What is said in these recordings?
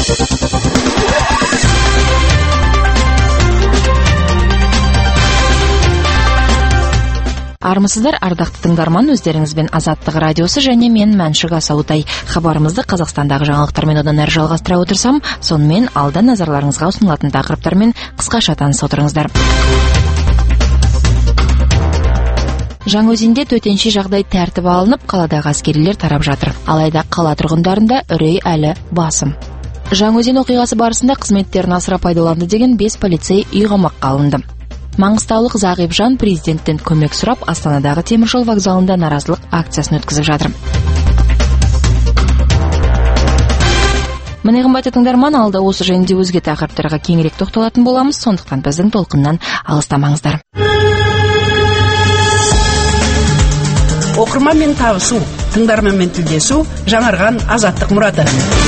Армысыздар, ардақты тыңдарман, өздеріңізбен Азаттық радиосы және мен Мәншүк Асаутай. Хабарымызды Қазақстандағы жаңалықтармен одан әрі жалғастыра отырсам, сонымен алда назарларыңызға ұсынылатын тақырыптармен қысқаша таныс отырыңыздар. Жаңаөзенде төтенше жағдай тәртібі алынып, қаладағы әскерилер тарап жатыр. Алайда қала тұрғындарында үрей әлі басым. Жаңаөзен оқиғасы барысында қызметтерін асыра пайдаланды деген 5 полицей үйқамаққа алынды. Маңғыстаулық Зағип Жан президенттен көмек сұрап, Астанадағы теміржол вокзалында наразылық акциясын өткізіп жатыр. Міне қымбатты тыңдарман, алда осы және де өзге тақырыптарға кеңірек тоқталатын боламыз, сондықтан біздің толқыннан алыстамаңыздар. Оқырманмен табысу, тыңдарманмен тілдесу, жаңарған Азаттық мұраты.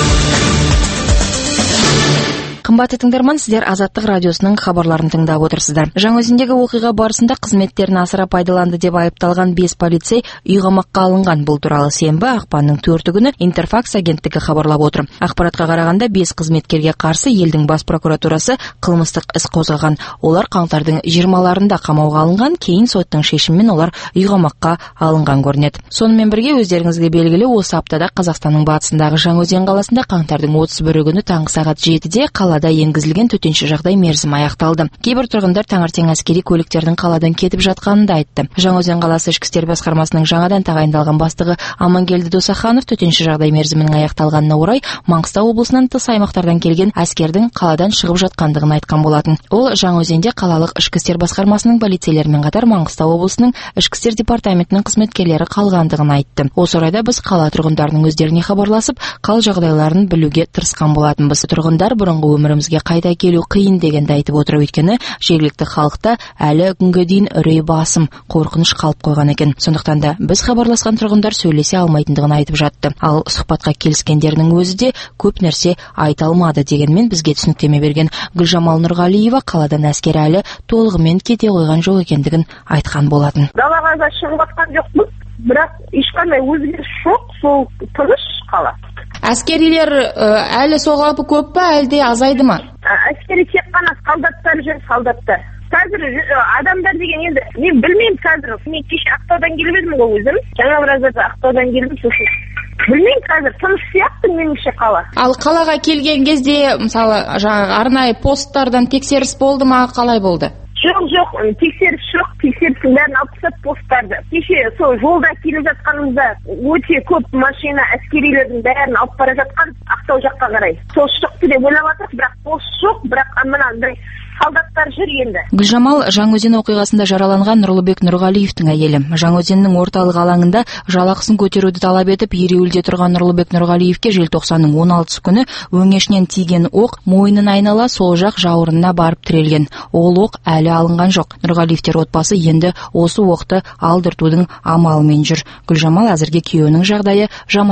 Қымбатты тыңдарман, сіздер Азаттық радиосының хабарларын тыңдап отырсыздар. Жаңаөзендегі оқиға барысында қызметтерін асыра пайдаланды деп айыпталған 5 полицей үйқамаққа алынған. Бұл туралы сенбі ақпанның 4 күні Интерфакс агенттігі хабарлап отыр. Ақпаратқа қарағанда 5 қызметкерге қарсы елдің бас прокуратурасы қылмыстық іс қозғаған. Олар қаңтардың 20-ларында қамауға алынған, кейін соттың шешімімен олар үйқамаққа алынған көрінеді. Сонымен бірге өздеріңізге белгілі, осы аптада Қазақстанның батысындағы Жаңаөзен қаласында қаңтардың 31 күні таңғы сағат 7-де қалада енгізілген төтенше жағдай мерзімі аяқталды. Кейбір тұрғындар таңертең әскери көліктердің қаладан кетіп жатқанын да айтты. Жаңаөзен қаласы ішкі істер басқармасының жаңадан тағайындалған бастығы Амангелді Досаханов төтенше жағдай мерзімінің аяқталғанына орай Маңғыстау облысынан тыс аймақтардан келген әскердің қаладан шығып жатқандығын айтқан болатын. Ол Жаңаөзенде қалалық ішкі істер басқармасының полицейлерімен қатар Маңғыстау облысының ішкі істер департаментінің қызметкерлері қалғандығын айтты. Осы орайда біз қала тұрғындарының өздеріне хабарласып, қал жағдайларын білуге тырысқан болатынбыз. Тұрғындар бұрынғы өмірімізге қайта келу қиын дегенді айтып отыр, өйткені жергілікті халықта әлі күнге дейін үрей басым, қорқыныш қалып қойған екен. Сондықтан да біз хабарласқан тұрғындар сөйлесе алмайтындығын айтып жатты. Ал сұхбатқа келіскендердің өзі де көп нәрсе айта алмады. Дегенмен бізге түсініктеме берген Гүлжамал Нұрғалиева қаладан әскер әлі толығымен кете қойған жоқ екендігін айтқан болатын. Далаға да шығып жатқан жоқпыз, бірақ ешқандай өзгеріс жоқ, сол тыныш қала. Әскерилер әлі соғапы көп па, әлде азайды ма? Әскери тек қана солдаттар жүр, солдаттар. Қазір адамдар деген енді, мен білмеймін қазір. Мен кеше Ақтаудан келіп едім ғой өзім. Жаңа біразда Ақтаудан келдім, сосын. Білмеймін қазір, тыныш сияқты меніңше қала. Ал қалаға келген кезде, мысалы, арнайы посттардан тексеріс болды ма, қалай болды? Жоқ, тексеріс жоқ, тексерістің бәрін алып тастады посттарды. Кеше сол жолда келіп жатқанымызда өте көп машина әскерилердің бәрін алып бара жатқан Ақтау жаққа қарай. Сол шықты деп ойлап жатыр, бірақ пост жоқ, бірақ мынандай солдаттар жүр енді. Гүлжамал Жаңаөзен оқиғасында жараланған Нұрлыбек Нұрғалиевтің әйелі. Жаңаөзеннің орталық алаңында жалақысын көтеруді талап етіп, ереуілде тұрған Нұрлыбек Нұрғалиевке желтоқсанның 16 күні өңешінен тиген оқ мойнын айнала сол жақ жауырынына барып тірелген. Ол оқ әлі алынған жоқ. Нұрғалиевтер отбасы енді осы оқты алдыртудың амалымен жүр. Гүлжамал әзірге күйеуінің жағдайы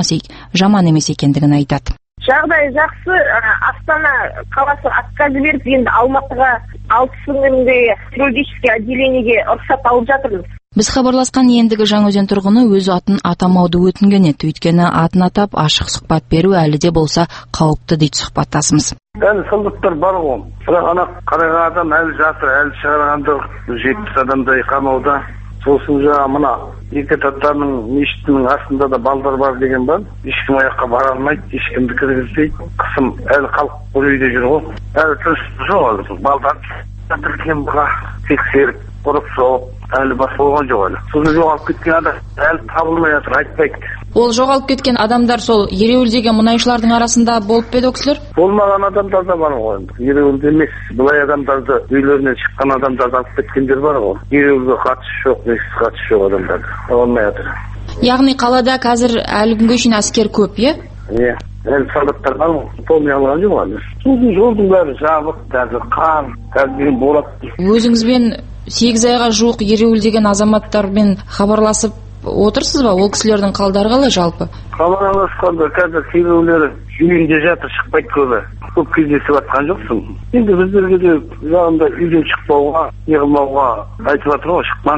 жаман емес екендігін айтады. Жағдай жақсы, Астана қаласы отказ беріп, енді Алматыға 6 күнде хирургический отделениеге рұқсат алып жатырмыз. Біз хабарласқан ендігі Жаңаөзен тұрғыны өз атын атамауды өтінген еді, өйткені атын атап ашық сұхбат беру әлі де болса қауіпті дейді сұхбаттасымыз. Әлі солдаттар бар ғой, бірақ ана қарайған адам әлі жатыр, әлі шығарғанды 70 адамдай қамауда. Сосын жаңа мына екі таттарының мешітінің астында да балдар бар деген бар. Ешкім аяққа бара алмайды, ешкімді кіргізбейді. Қысым әлі халық үрейде жүр ғой. Әлі тыныштық жоқ әлі. Балдар тіркем бұға тексеріп, ұрып соғып, әлі бас болған жоқ әлі. Сосын жоғалып кеткен адам әлі табылмай жатыр, айтпайды. Ол жоғалып кеткен адамдар сол ереуілдеген мұнайшылардың арасында болып па еді ол кісілер? Болмаған адамдар да бар ғой. Ереуілде емес, бұлай адамдарды үйлерінен шыққан адамдарды алып кеткендер бар ғой. Ереуілге қатысы жоқ, несіз қатысы жоқ адамдар. Болмай жатыр. Яғни қалада қазір әлі күнге шейін әскер көп, иә? Иә. Әлі солдаттар бар ғой. Толмай алған жоқ әлі. Жолдың бәрі жабық, қазір қар, қазір болады. Өзіңізбен 8 айға жуық ереуілдеген азаматтармен хабарласып отырсыз ба? Ол кісілердің қалдары қалай жалпы? Хабарласқанда қазір кейбіреулері үйінде жатыр, шықпайды көбі. Көп кездесіп жатқан жоқсың. Енді біздерге де жағында үйден шықпауға, неғылмауға айтып жатыр ғой, шықпаң.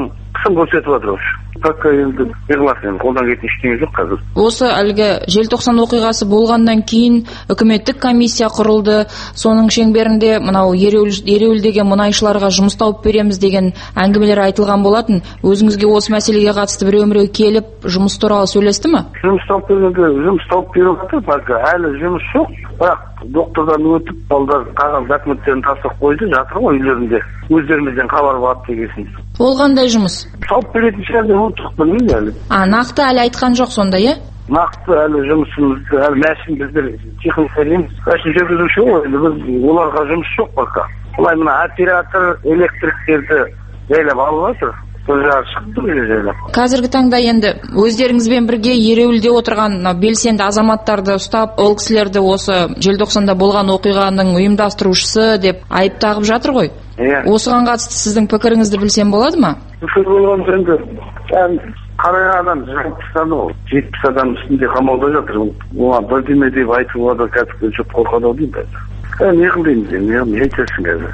сын көрсетіп жатыр. Пока енді неғыласың, қолдан кеткен ештеңе жоқ қазір. Осы әлгі желтоқсан оқиғасы болғаннан кейін үкіметтік комиссия құрылды. Соның шеңберінде мынау ереуілдеген мұнайшыларға жұмыс тауып береміз деген әңгімелер айтылған болатын. Өзіңізге осы мәселеге қатысты біреу келіп жұмыс туралы сөйлесті ме? Жұмыс тауып беріп пока әлі жұмыс жоқ. Бірақ доктордан өтіп, балдар қағаз документтерін тастап қойды, жатыр ғой үйлерінде. Өздерімізден хабар болады дегенсің. Ол қандай жұмыс? Тауып беретін шығар деп отырмыз, білмеймін әлі. Нақты әлі айтқан жоқ сонда, иә? Нақты әлі жұмысымызды, әлі мәшін біздер техникалар емес. Мәшін жүргізуші ғой, біз оларға жұмыс жоқ пока. Олай мына оператор, электриктерді жайлап алып жатыр. Қазіргі таңда енді өздеріңізбен бірге ереуілде отырған белсенді азаматтарды ұстап, ол кісілерді осы желтоқсанда болған оқиғаның ұйымдастырушысы деп айып тағып жатыр ғой. Осыған қатысты сіздің пікіріңізді білсем болады ма? Пікір болған енді қарайған адам 70 адам үстінде қамауда жатыр. Оған бірдеме деп айтуға да кәдімгі жұрт қорқады дейді. Не қылдаймыз, не айтасың қазір?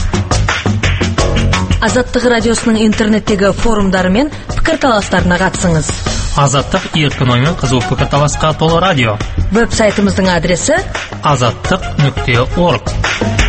Азаттық радиосының интернеттегі форумдары мен пікірталастарына қатысыңыз. Азаттық еркін оймен қызу пікірталасқа толы радио. Веб-сайтымыздың адресі azаттық.org.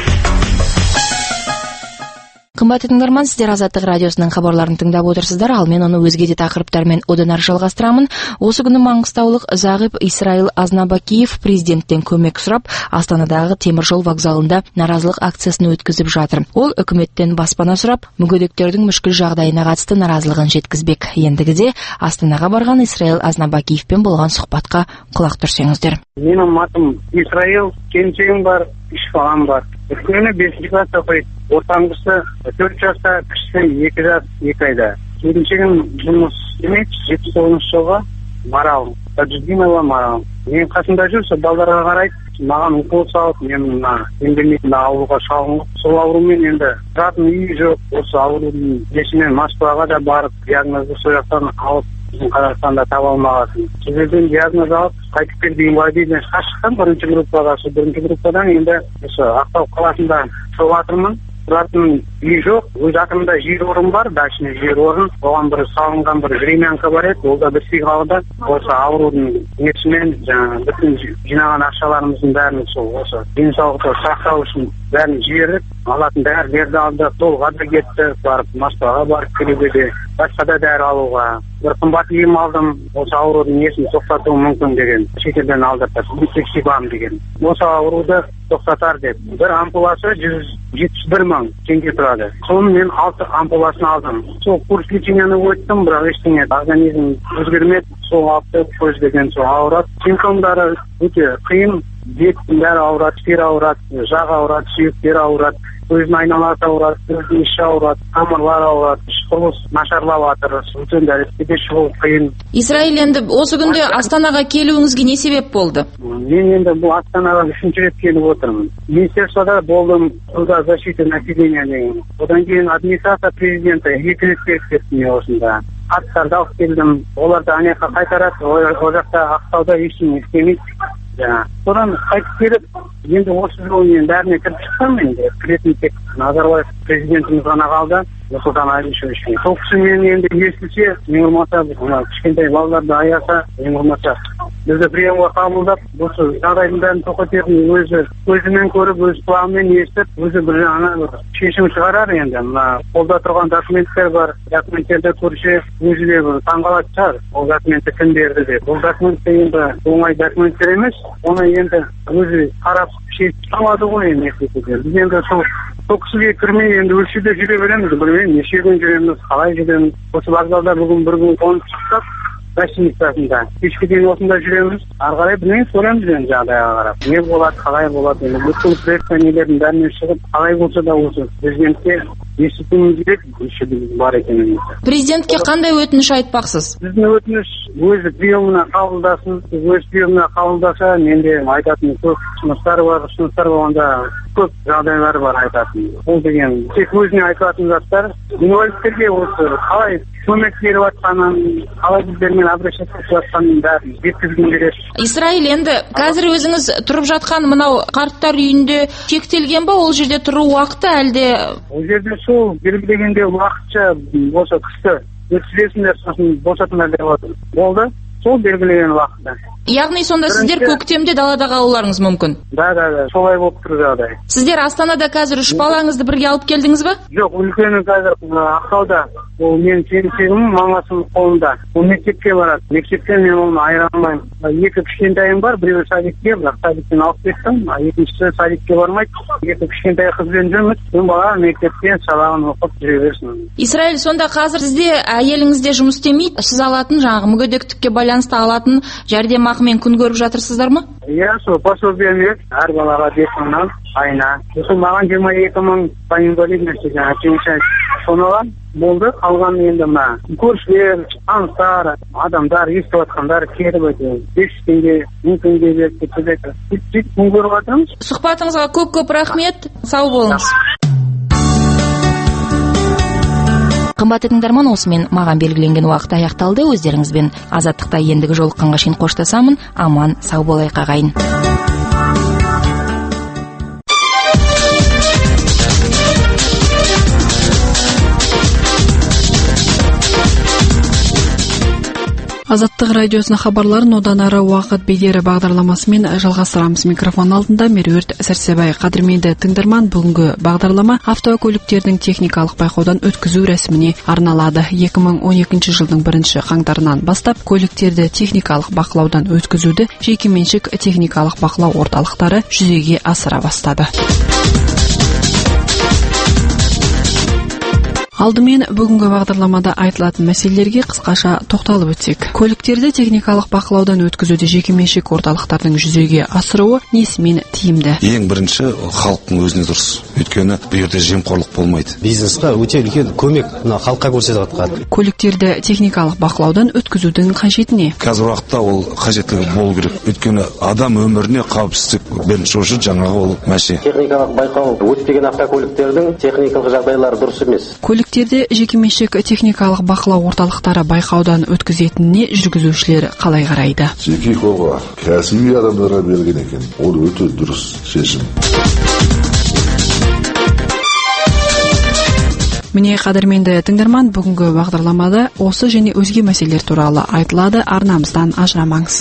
Қымбатты тыңдарман, сіздер Азаттық радиосының хабарларын тыңдап отырсыздар, ал мен оны өзге де тақырыптармен одан ары жалғастырамын. Осы күні маңғыстаулық Зағип Исраил Азнабакиев президенттен көмек сұрап, Астанадағы теміржол вокзалында наразылық акциясын өткізіп жатыр. Ол үкіметтен баспана сұрап, мүгедектердің мүшкіл жағдайына қатысты наразылығын жеткізбек. Ендігіде Астанаға барған Исраил Азнабакиевпен болған сұхбатқа құлақ түрсеңіздер. Менің атым Исраил, келіншегім бар, 3 балам бар. Үлкені 5-ші класста оқиды. Ортаңғысы 4 жаста, кішісі 2 жас 2 айда. Келіншегім жұмыс істемейді, 79 жылға Марал, Таджидинова Марал. Мен қасында жүрсе, балдарға қарайды, маған укол салып, мен емделмейтін ауруға шалғын. Сол аурумен енді тұратын үй жоқ, осы аурудың несімен Москваға да барып, диагнозды сол жақтан алып, біздің Қазақстанда таба алмағасын. Сіздерден диагноз алып, қайтып кел деген уәдеден шыққан бірінші группаға, сол бірінші группадан енді осы Ақтау қаласында тұрғатырмын. Тұратын үй жоқ, өз атымда жер орын бар, дачный жер орын. Оған бір салынған бір времянка бар еді, ол да бітпей қалды. Осы аурудың несімен бүтін жинаған ақшаларымыздың бәрін осы денсаулықты сақтау үшін бәрін жібердік. Алатын дәрі алды, толға да кетті, барып Москваға барып келуге де, басқа да дәрі алуға. Бір қымбат ем алдым, осы аурудың несін тоқтатуы мүмкін деген, шетелден алдыртып, Сексибам деген. Осы ауруды тоқтатар деп. Бір ампуласы 171 мың теңге тұрады. Соны мен 6 ампуласын алдым. Сол курс леченияны өттім, бірақ ештеңе организм өзгермеді. Сол алты көздеген сол ауырады. Симптомдары өте қиын. Беттің бәрі ауырады, тері ауырады, жақ ауырады, сүйектері ауырады, көздің айналасы ауырады, көздің іші ауырады, тамырлар ауырады, құрылыс нашарлап жатыр, өтен дәріске шығу қиын. Исраил, енді осы күнде Астанаға келуіңізге не себеп болды? Мен енді бұл Астанаға 3-ші рет келіп отырмын. Министерствода болдым, труда защиты населения деген. Одан кейін администрация президенті 2 рет келіп кеттім осында. Хаттарды алып келдім, оларды анаяққа қайтарады, ол жақта Ақтауда ештеңе істемейді. Содан қайтып келіп, енді осы жолы мен бәріне кіріп шықсам, енді кіретін тек Назарбаев президентіміз ғана қалды, Нұрсұлтан Әбішевич. Сол кісі мен енді естісе, ең болмаса кішкентай балаларды аяса, ең болмаса бізді приемға қабылдап, осы жағдайдың бәрін тоқтататын өзі көзімен көріп, өз құлағымен естіп, өзі бір шешім шығарар енді. Мына қолда тұрған документтер бар, документтерді көрсе, өзі де таңғалатын шығар, ол документті кім берді деп. Ол документті енді оңай документтер емес, оны енді өзі қарап шешіп алады ғой енді. Біз енді сол кісіге кірмей енді өлшеде жүре береміз, білмеймін, неше күн жүреміз, қалай жүреміз. Осы вокзалда бүгін бір күн қонып шықсақ, гостиницасында. Кешке дейін осында жүреміз. Ары қарай білмейміз, көреміз енді жағдайға қарап. Не болады, қалай болады. Енді бүткіл пресса нелердің бәрінен шығып, қалай болса да осы президентке естуіміз керек, бар екенін. Президентке қандай өтініш айтпақсыз? Біздің өтініш өзі приемына қабылдасын. Өз приемына қабылдаса, менде айтатын көп ұсыныстар болғанда көп жағдайлар бар айтатын. Ол деген тек өзіне айтатын заттар. Инвалидтерге осы қалай көмек беріп жатқанын, қалай біздермен обращаться етіп жатқанын бәрін жеткізгім келеді. Исраил, енді қазір өзіңіз тұрып жатқан мынау қарттар үйінде шектелген ба, ол жерде тұру уақыты әлде? Ол жерде сол белгілегенде уақытша осы қысты өткізесіңдер, сосын босатыңдар деп отыр. Болды, сол белгілеген уақытта. Яғни сонда сіздер көктемде далада қалуларыңыз мүмкін? Да, солай болып тұр жағдай. Сіздер Астанада қазір 3 балаңызды бірге алып келдіңіз ба? Жоқ, үлкені қазір Ақтауда. Ол менің келіншегім мамасының қолында. Ол мектепке барады. Мектептен мен оны айыра алмаймын. 2 кішкентайым бар, біреуі садикке, бірақ садиктен алып кеттім. Екіншісі садикке бармайды. 2 кішкентай қызбен жүрміз. Бұл бала мектептен сабағын оқып жүре берсін. Исраиль, сонда қазір сізде әйеліңізде жұмыс істемейді. Сіз алатын жаңағы мүгедектікке байланысты алатын жәрдемақымен күн көріп жатырсыздар ма? Иә, сол пособие береді. Әр балаға 5 мыңнан айына. Сосын маған 22 мың по инвалидности соны алам. Болды, қалған енді мына көршілер, таныстар, адамдар, естіп жатқандар кетіп өтеді. 500 теңге, 1000 теңге беріп кетеді. Сөйтіп күн көріп жатырмыз. Сұхбатыңызға көп рахмет. Сау болыңыз. Қымбатты тыңдарман, осымен маған белгіленген уақыт аяқталды. Өздеріңізбен азаттықта ендігі жолыққанға шейін қоштасамын. Аман, сау болайық ағайын. Азаттық радиосының хабарларын одан ары уақыт бедері бағдарламасымен жалғастырамыз. Микрофон алдында Меруерт Сәрсебай. Қадірменді тыңдарман, бүгінгі бағдарлама автокөліктердің техникалық байқаудан өткізу рәсіміне арналады. 2012 жылдың 1 қаңтарынан бастап көліктерді техникалық бақылаудан өткізуді жекеменшік техникалық бақылау орталықтары жүзеге асыра бастады. Алдымен бүгінгі бағдарламада айтылатын мәселелерге қысқаша тоқталып өтсек. Көліктерді техникалық бақылаудан өткізуді жекеменшік орталықтардың жүзеге асыруы несімен тиімді? Ең бірінші халықтың өзіне дұрыс. Өйткені бұл жерде жемқорлық болмайды. Бизнесқа өте үлкен көмек халыққа көрсетіп жатқан. Көліктерді техникалық бақылаудан өткізудің қажеті Қазір уақытта ол қажеттілігі болу керек. Өйткені адам өміріне қауіпсіздік бірінші орында жаңағы ол мәселе. Техникалық байқау өтпеген автокөліктердің техникалық жағдайлары дұрыс емес. Көліктерді жекеменшік техникалық бақылау орталықтары байқаудан өткізетініне жүргізушілер қалай қарайды? Жеке қолға кәсіби адамдарға берген екен. Ол өте дұрыс шешім. Міне, қадірменді тыңдарман, бүгінгі бағдарламада осы және өзге мәселелер туралы айтылады. Арнамыздан ажырамаңыз.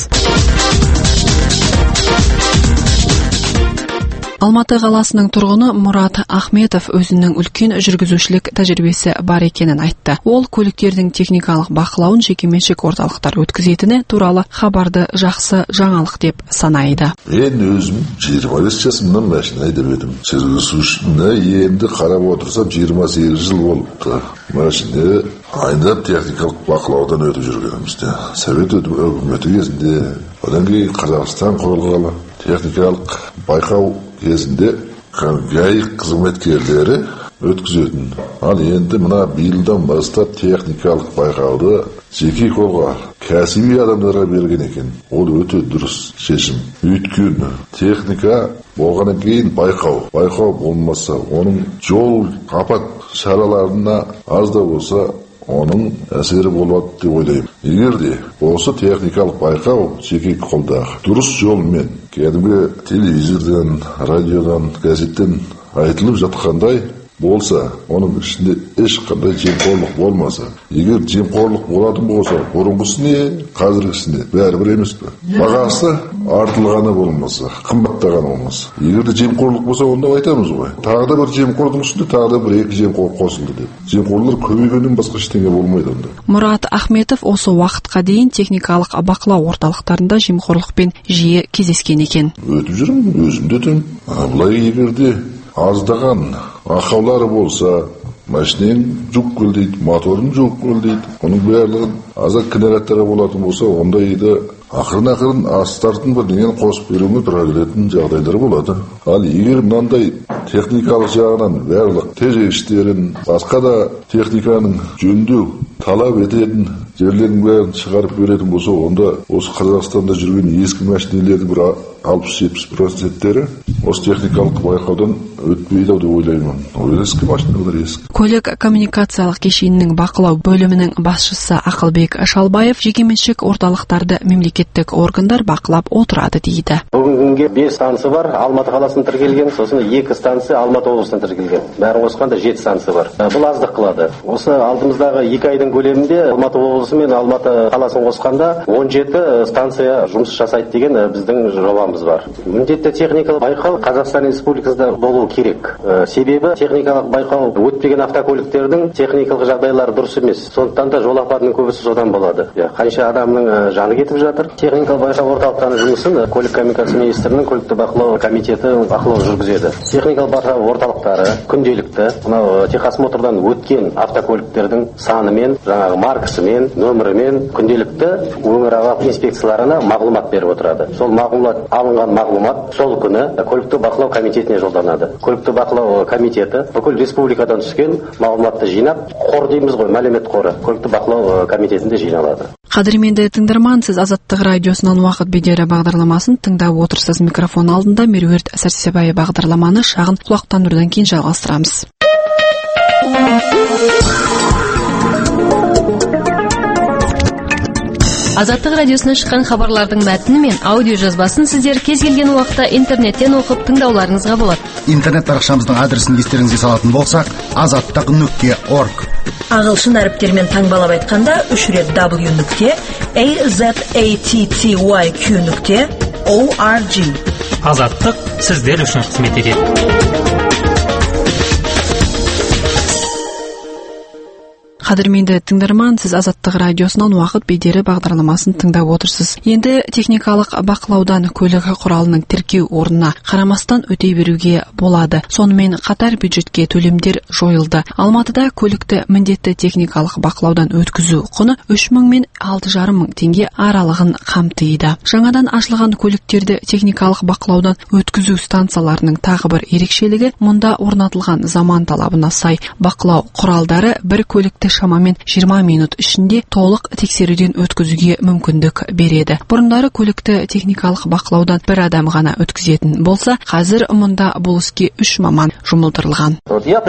Алматы қаласының тұрғыны Мұрат Ахметов өзінің үлкен жүргізушілік тәжірибесі бар екенін айтты. Ол көліктердің техникалық бақылауын жекеменшік орталықтар өткізетіні туралы хабарды жақсы жаңалық деп санайды. Мен өзім 25 жасымнан машина айдап едім. Жүргізушіні енді қарап отырсам 28 жыл болыпты. Машина айдап техникалық бақылаудан өтіп жүргенімізде. Совет өкіметі кезінде, одан кейін Қазақстан құрылғалы техникалық байқау кезінде ГАИ қызметкерлері өткізетін. Ал енді мына биылдан бастап техникалық байқауды жеке қолға кәсіби адамдарға берген екен. Ол өте дұрыс шешім. Өйткені техника болғаннан кейін байқау болмаса, оның жол апат шараларына аз да болса оның әсері болады деп ойлаймын. Егер де осы техникалық байқау жеке қолдағы дұрыс жолмен, кәдімгі телевизордан, радиодан, газеттен айтылып жатқандай болса, оның ішінде ешқандай жемқорлық болмаса, егер жемқорлық болатын болса, бұрынғысына, қазіргісіне бәрібір емес пе? Бағасы артылғаны болмаса, қымбаттағаны болмаса. Егер де жемқорлық болса, онда айтамыз ғой. Тағы да бір жемқорлықтың үстінде тағы да бір 2 жемқор қосылды деп. Жемқорлар көбейгеннен басқа ештеңе болмайды онда. Мұрат Ахметов осы уақытқа дейін техникалық бақылау орталықтарында жемқорлықпен жиі кездескен екен. Өтіп жүрмін, өзім де өтем. Былай егер де аздаған ақаулары болса, машинең жүк көл дейді, моторын жүк көл дейді. Оның барлығын азат кінәраттары болатын болса, онда еді ақырын астартын бірдеңені қосып беруге тұра келетін жағдайлар болады. Ал егер мынандай техникалық жағынан барлық тежегіштерін, басқа да техниканың жөндеу талап ететін жерлердің бәрін шығарып беретін болса, онда осы Қазақстанда жүрген ескі машинелердің бір 60-70% осы техникалық байқаудан өтпейді деп ойлаймын. Ол ескі машиналар ескі. Көлік коммуникациялық кешенінің бақылау бөлімінің басшысы Ақылбек Шалбаев жекеменшік орталықтарды мемлекеттік органдар бақылап отырады дейді. Бүгінге 5 станция бар, Алматы қаласынан тіркелген, сосын 2 станция Алматы облысынан тіркелген. Бәрін қосқанда 7 станция бар. Бұл аздық қылады. Осы алдымыздағы 2 айдың көлемінде Алматы облысы мен Алматы қаласын қосқанда 17 станция жұмыс жасайды деген біздің жобамыз бар. Міндетті техникалық байқау Қазақстан Республикасында болу керек. Себебі техникалық байқау өтпеген автокөліктердің техникалық жағдайлары дұрыс емес. Сондықтан да жол апатының көбісі содан болады. Қанша адамның жаны кетіп жатыр. Техникалық байқау орталықтарының жұмысын көлік коммуникация министрінің көлікті бақылау комитеті бақылау жүргізеді. Техникалық байқау орталықтары күнделікті мынау техосмотрдан өткен автокөліктердің санымен, жаңағы маркасымен, нөмірімен күнделікті өңіраралық инспекцияларына мағлұмат беріп отырады. Сол мағлұмат алынған мағлұмат сол күні көлікті бақылау комитетіне жолданады. Көлікті бақылау комитеті бүкіл республикадан түскен мағлұматты жинап, қор дейміз ғой, мәлімет қоры көлікті бақылау комитетінде жиналады. Қадірменді тыңдарман, сіз Азаттық радиосынан уақыт бедері бағдарламасын тыңдап отырсыз. Микрофон алдында Меруерт Сәрсебай бағдарламаны шағын құлақтандырудан кейін жалғастырамыз. Азаттық радиосынан шыққан хабарлардың мәтіні мен аудио жазбасын сіздер кез келген уақытта интернеттен оқып тыңдауларыңызға болады. Интернет парақшамыздың адресін естеріңізге салатын болсақ, azаттық.org. Ағылшын әріптермен таңбалап айтқанда 3 рет w.azattyq.org. Азаттық сіздер үшін қызмет етеді. Қадірменді тыңдарман, сіз Азаттық радиосынан уақыт бедері бағдарламасын тыңдап отырсыз. Енді техникалық бақылаудан көлік құралының тіркеу орнына қарамастан өте беруге болады. Сонымен қатар бюджетке төлемдер жойылды. Алматыда көлікті міндетті техникалық бақылаудан өткізу құны 3.000 мен 6.500 теңге аралығын қамтиды. Жаңадан ашылған көліктерді техникалық бақылаудан өткізу станцияларының тағы бір ерекшелігі, мұнда орнатылған заман талабына сай бақылау құралдары бір көлікті шамамен 20 минут ішінде толық тексеруден өткізуге мүмкіндік береді. Бұрындары көлікті техникалық бақылаудан бір адам ғана өткізетін болса, қазір мұнда бұл іске 3 маман жұмылдырылған.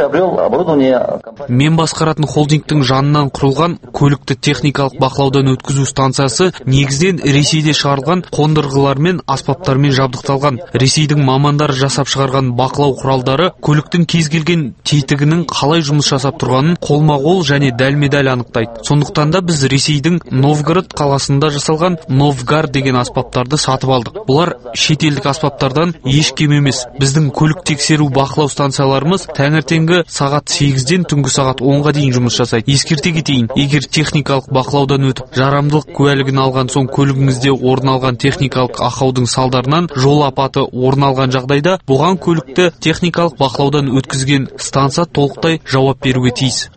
Мен басқаратын холдингтің жанынан құрылған көлікті техникалық бақылаудан өткізу станциясы негізден Ресейде шығарылған қондырғылар мен аспаптармен жабдықталған. Ресейдің мамандары жасап шығарған бақылау құралдары көліктің кез келген тетігінің қалай жұмыс жасап тұрғанын қолма-қол және дәлме-дәл анықтайды. Сондықтан да біз Ресейдің Новгород қаласында жасалған Новгар деген аспаптарды сатып алдық. Бұлар шетелдік аспаптардан еш кем емес. Біздің көлік тексеру бақылау станцияларымыз таңертеңгі сағат 8-ден түнгі сағат 10-ға дейін жұмыс жасайды. Ескерте кетейін, егер техникалық бақылаудан өтіп, жарамдылық куәлігін алған соң көлігіңізде орын алған техникалық ақаудың салдарынан жол апаты орын алған жағдайда, бұған көлікті техникалық бақылаудан өткізген станция толықтай жауап беруге тиіс.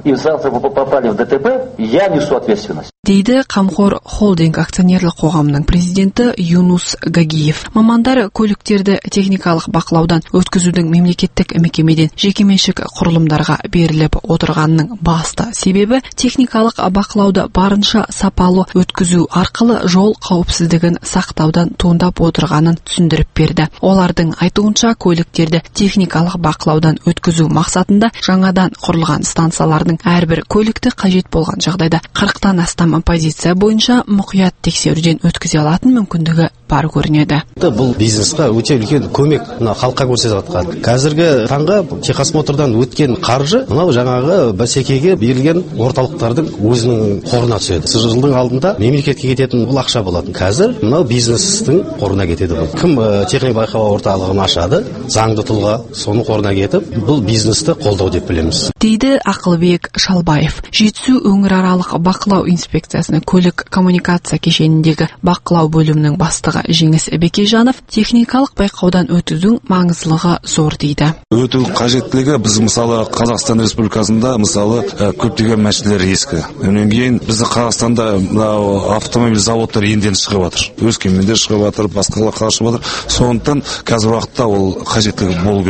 Дейді Қамқор холдинг акционерлік қоғамының президенті Юнус Гагиев. Мамандар көліктерді техникалық бақылаудан өткізудің мемлекеттік мекемеден жекеменшік құрылымдарға беріліп отырғанның басты себебі техникалық бақылауды барынша сапалы өткізу арқылы жол қауіпсіздігін сақтаудан туындап отырғанын түсіндіріп берді. Олардың айтуынша көліктерді техникалық бақылаудан өткізу мақсатында жаңадан құрылған станциялардың әрбір көлікті қажет болған жағдайда 40-тан астам позиция бойынша мұқият тексеруден өткізе алатын мүмкіндігі бар көрінеді. Бұл бизнесқа өте үлкен көмек халыққа көрсетіватқан. Қазіргі таңға техосмотрдан өткен қаржы мынау жаңағы бәсекеге берілген орталықтардың өзінің қорына түседі. Жылдың алдында мемлекетке кететін бұл ақша болатын. Қазір мынау бизнестің қорына кетеді бұл. Кім техник байқау орталығын ашады, заңды тұлға соның қорына кетіп, бұл бизнесті қолдау деп білеміз. Дейді Ақылбек Шалбаев. Жетісу өңіраралық бақылау инспекциясының көлік коммуникация кешеніндегі бақылау бөлімінің бастығы Жеңіс Бекежанов техникалық байқаудан өтудің маңыздылығы зор дейді. Өту қажеттілігі біз мысалы Қазақстан Республикасында мысалы көптеген мәселелер ескі. Онан кейін бізді Қазақстанда автомобиль заводтары енден шығып жатыр. Өскеменде шығып жатыр, басқа қалаларда шығып жатыр. Сондықтан қазір уақытта ол қажеттілігі болу керек.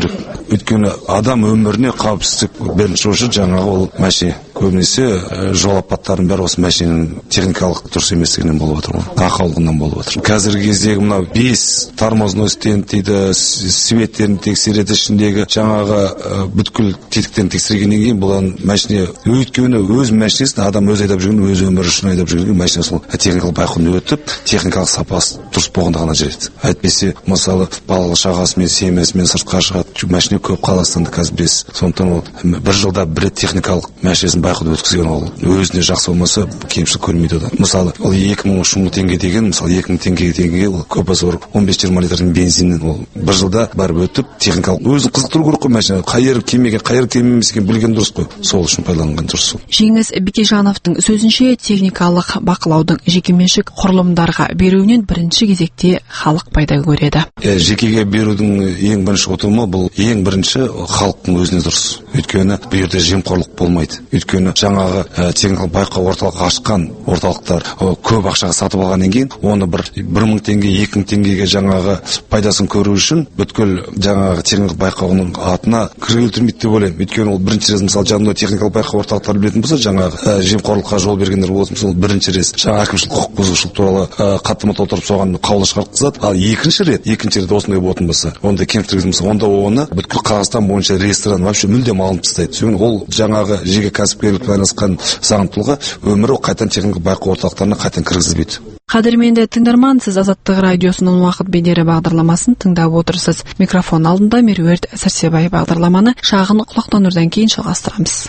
Өйткені адам өміріне қауіпсіздік бірінші орында жаңағы ол машина. Көбінесе жол апаттарының бәрі осы машинаның техникалық дұрыс еместігінен болып отыр, ақаулығынан болып отыр. Қазіргі кездегі мынау 5 тормозной стенд дейді, светтерін тексереді, ішіндегі жаңағы бүткіл тетіктерін тексергеннен кейін бұл машина өйткені өз машинасын адам өз айдап жүрген, өз өмірі үшін айдап жүрген машина сол техникалық байқаудан өтіп, техникалық сапасы дұрыс болғанда ғана жүреді. Әйтпесе, мысалы, балалы шағасымен, семьясымен сыртқа шығады, машина көп Қазақстанда қазір білесіз. Сондықтан ол бір жылда бір рет техникалық машинасын байқауды өткізген, ол өзіне жақсы болмаса кемшілік көрмейді одан. Мысалы, ол 2000 теңге деген, мысалы 2000 теңгеге ол көп болса 15-20 литрдің бензинін ол бір жылда барып өтіп, техникалық өзін қызықтыру керек қой машина. Қайыр келмемес екен білген дұрыс қой. Сол үшін пайдаланған дұрыс. Жеңіс Бекежановтың сөзінше, техникалық бақылаудың жекеменшік құрылымдарға беруінен бірінші кезекте халық пайда көреді. Жекеге берудің ең бірінші ұтымы бұл ең бірінші халықтың өзіне дұрыс. Өйткені бұл жерде жемқорлық болмайды. Өйткені жаңағы техникалық байқау орталық ашқан орталықтар көп ақшаға сатып алғаннан кейін, оны 1000 теңге, 2000 теңгеге жаңағы пайдасын көру үшін бүткіл жаңағы техникалық байқауының атына кіргізілмейді деп ойлаймын. Өйткені ол бірінші рет мысалы жанында техникалық байқау орталықтары білетін болса, жаңағы жемқорлыққа жол бергендер болсын, сол бірінші рет жаңа әкімшілік құқық бұзушылық туралы хаттама толтырып соған қаулы шығарғызады. Ал екінші рет осындай болатын болса, онда кемтірген болса, онда оны бүткіл Қазақстан бойынша ресторан вообще мүлдем алынып тастайды. Содан ол жаңағы жеке кәсіпкерлікпен айналысқан заңды тұлға өмірі қайтадан техникалық байқау орталықтарына қайтадан кіргізілмейді. Қадірменді тыңдарман, сіз Азаттық радиосының уақыт бедері бағдарламасын тыңдап отырсыз. Микрофон алдында Меруерт Сәрсебай. Бағдарламаны шағын құлақтанудан кейін жалғастырамыз.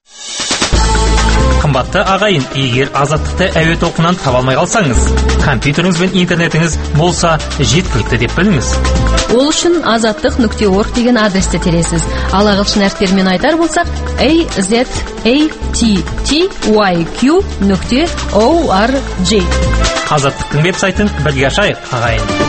Қымбатты ағайын, егер Азаттықты әуе толқынынан таба алмай қалсаңыз, компьютеріңіз бен интернетіңіз болса жеткілікті деп біліңіз. Ол үшін azattiq.org деген адресті тересіз. Ал ағылшын әріптерімен айтар болсақ, azattiqyq.org. Азаттықтың веб-сайтын бірге ашайық, ағайын.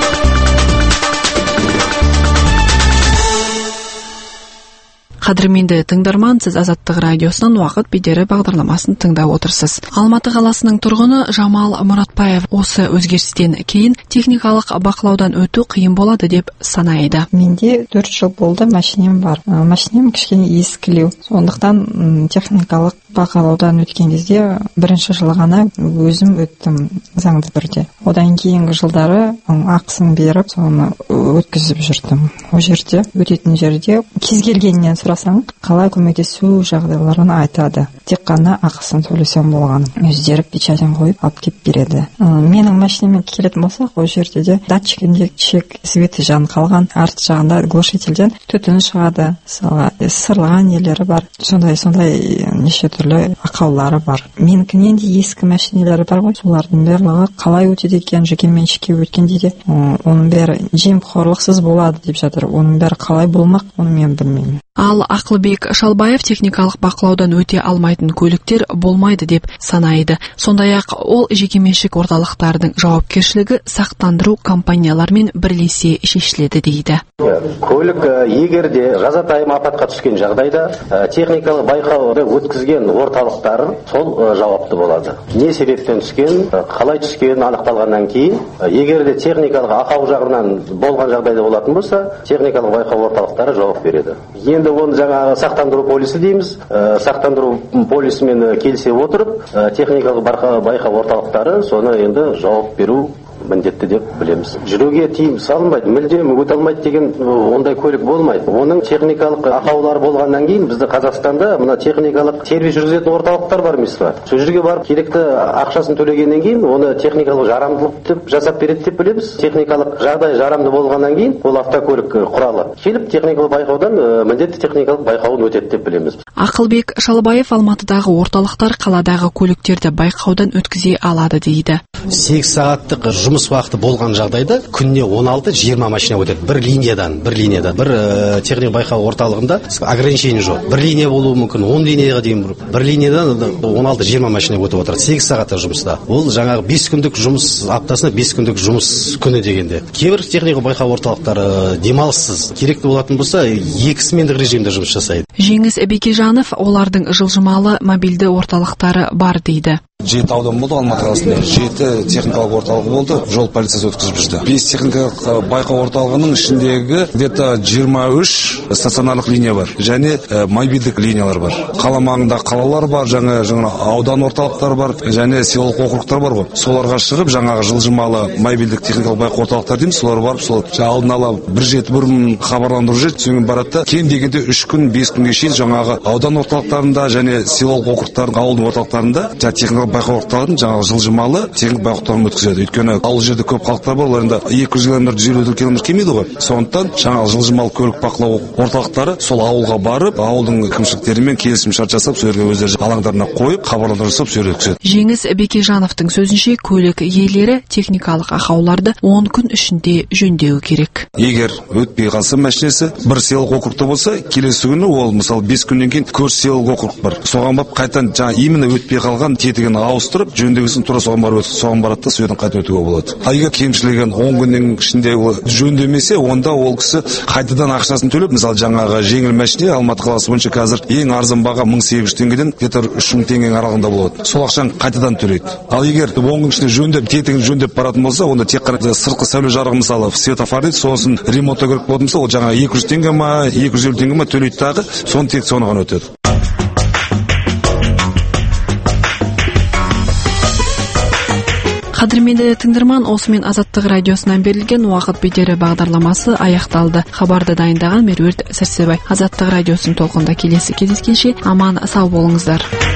Қадірменді тыңдарман, сіз Азаттық радиосынан уақыт бедері бағдарламасын тыңдап отырсыз. Алматы қаласының тұрғыны Жамал Мұратбаев осы өзгерістен кейін техникалық бақылаудан өту қиын болады деп санайды. Менде 4 жыл болды машинем бар. Машинем кішкене ескілеу. Сондықтан техникалық бақылаудан өткен кезде бірінші жылы ғана өзім өттім заңды түрде. Одан кейінгі жылдары ақысын беріп, соны өткізіп жүрдім. О жерде, өтетін жерде кез келгеннен сұрасаң, қалай көмектесу жағдайларын айтады. Тек қана ақысын төлесем болған. Өздері печатен қойып алып кеп береді. Менің машинемен келетін болсақ, о жерде де датчигінде чек светі жанып қалған, арт жағында глушительден түтін шығады. Сырлаған нелері бар. Сондай неше түрлі ақаулары бар. Менікінен де ескі машинелері бар ғой. Солардың барлығы қалай өтеді екен, жеке меншікке өткенде де оның бәрі жемқорлықсыз болады деп жатыр. Оның бәрі қалай болмақ, оны мен білмеймін. Ал Ақылбек Шалбаев техникалық бақылаудан өте алмайтын көліктер болмайды деп санайды. Сондай-ақ ол жекеменшік орталықтардың жауапкершілігі сақтандыру компаниялармен бірлесе шешіледі дейді. Көлік егер де жазатайым апатқа түскен жағдайда техникалық байқауды өткізген орталықтар сол жауапты болады. Не себептен түскен, қалай түскен анықталғаннан кейін, егер де техникалық ақау жағынан болған жағдайда болатын болса, техникалық байқау орталықтары жауап береді. Енді оны жаңағы сақтандыру полисі дейміз. Сақтандыру полисімен келісе отырып, техникалық байқау орталықтары соны енді жауап беру міндетті деп білеміз. Жүруге тиым салынбайды, мүлдем өте алмайды деген ондай көлік болмайды. Оның техникалық ақаулары болғаннан кейін бізді Қазақстанда мына техникалық сервис жүргізетін орталықтар бар емес пе? Сол жерге барып керекті ақшасын төлегеннен кейін оны техникалық жарамдылық деп жасап береді деп білеміз. Техникалық жағдай жарамды болғаннан кейін ол автокөлік құралы келіп техникалық байқаудан міндетті техникалық байқауын өтеді деп білеміз. Ақылбек Шалбаев Алматыдағы орталықтар қаладағы көліктерді байқаудан өткізе алады дейді. 8 сағаттық жұмыс уақыты болған жағдайда күніне 16-20 машина өтеді. Бір линиядан. Бір техник байқау орталығында ограничение жоқ. Бір линия болуы мүмкін, 10 линияға дейін бір линиядан 16-20 машина өтіп отырады. 8 сағаттық жұмыста. Ол жаңағы 5 күндік жұмыс аптасына 5 күндік жұмыс күні дегенде. Кейбір техник байқау орталықтары демалыссыз. Керекті болатын болса, 2-мендік режимде жұмыс жасайды. Жеңіс Бекежанов олардың жылжымалы мобильді орталықтары бар дейді. 7 аудан болды Алматы қаласында. 7 техникалық орталығы болды. Жол полициясы өткізіп жүрді. 5 техникалық байқау орталығының ішіндегі где-то 23 стационарлық линия бар. Және мобильдік линиялар бар. Қала маңында қалалар бар, жаңа аудан орталықтары бар, және селолық округтар бар ғой. Соларға шығып, жаңағы жылжымалы мобильдік техникалық байқау орталықтар дейміз, солар барып, сол алдын ала бір жеті бұрын хабарландыру жүреді. Содан барады, кем дегенде 3 күн, 5 күнге шейін жаңағы аудан орталықтарында және селолық округтардың ауылдың орталықтарында техникалық байқау орталығын жаңағы жылжымалы техникалық байқауларын өткізеді. Өйткені ауыл жерде көп халықтар бар, оларында 200 км, 150 км келмейді ғой. Сондықтан жаңағы жылжымалы көлік бақылау орталықтары сол ауылға барып, ауылдың әкімшіліктерімен келісімшарт жасап, сол жерге өздері алаңдарына қойып, хабарландыру жасап, сол жерге өткізеді. Жеңіс Бекежановтың сөзінше, көлік иелері техникалық ақауларды 10 күн ішінде жөндеуі керек. Егер өтпей қалса машинесі бір селолық округта болса, келесі күні ол мысалы 5 күннен кейін көрші селолық округ бар. Соған барып қайтадан жаңа именно өтпей қалған тетігін ауыстырып, жөндегісін тура соған барып соған барады да, содан қайта өтуге болады. Егер кемшілігі 10 күннің ішінде жөндемесе, онда ол кісі қайтадан ақшасын төлеп, мысалы жаңағы жеңіл машине Алматы қаласы бойынша қазір ең арзан баға 1800 теңгеден где-то 3000 теңгенің аралығында болады. Сол ақшаны қайтадан төлейді. Ал егер 10 күн ішінде жөндеп, тетігін жөндеп баратын болса, онда тек қана сыртқы сәуле жарығы мысалы светофор дейді, сосын ремонтқа керек болатын болса, ол жаңағы 200 теңге ма, 250 теңге ма төлейді дағы, соны тек соны ғана өтеді. Қадірменді тыңдарман, осымен Азаттық радиосынан берілген уақыт бедері бағдарламасы аяқталды. Хабарды дайындаған Меруерт Сәрсебай. Азаттық радиосын толқында келесі кездескенше аман сау болыңыздар.